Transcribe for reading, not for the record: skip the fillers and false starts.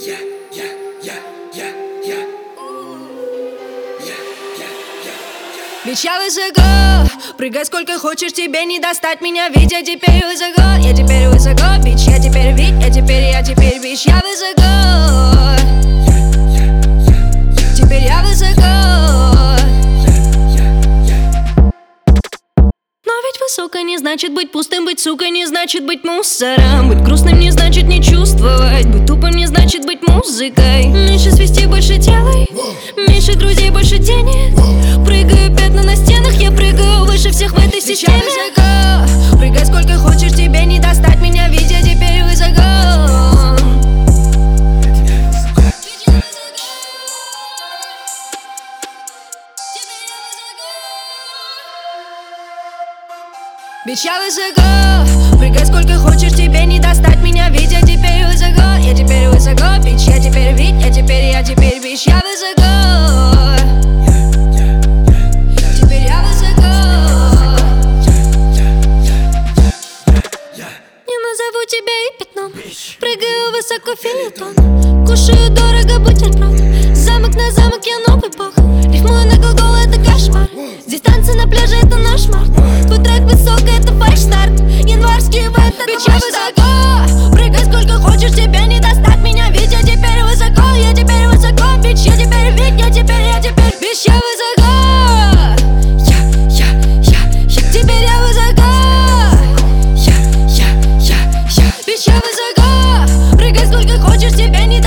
Ведь я высоко, прыгай сколько хочешь, тебе не достать меня. Ведь я теперь высоко, я теперь высоко. Бич, я теперь ведь, я теперь бич, я высоко. Теперь я высоко. Но ведь высоко не значит быть пустым, быть сукой не значит быть мусором. Быть грустным не значит не чувствовать, быть тупым не значит быть музыкой. Меньше свести, больше делай, меньше друзей, больше денег. Прыгаю пятна на стенах, я прыгаю выше всех в этой системе. Я высоко, прыгай сколько хочешь, тебе не достать меня, ведь я теперь высоко. Ведь я высоко, прыгай сколько хочешь, тебе не достать меня, ведь я теперь высоко. Я теперь высоко, бич, я теперь ведь, я теперь бич, я высоко. Теперь я высоко. Не назову тебя и пятном, прыгаю высоко филитон. Кушаю дорого бутерброд, замок на замок, я новый бог. Рифмую на глагол, это кошмар. Здесь танцы на пляже, это наш март. Твой трек высоко, это фальш-старт. Январский в этот ведь я высоко, прыгай сколько хочешь, тебе не достать меня, ведь я теперь высоко. Я теперь высоко, бич, я теперь ведь, я теперь бич, я высоко. Теперь я высоко. Бич, я высоко, прыгай сколько хочешь, тебе не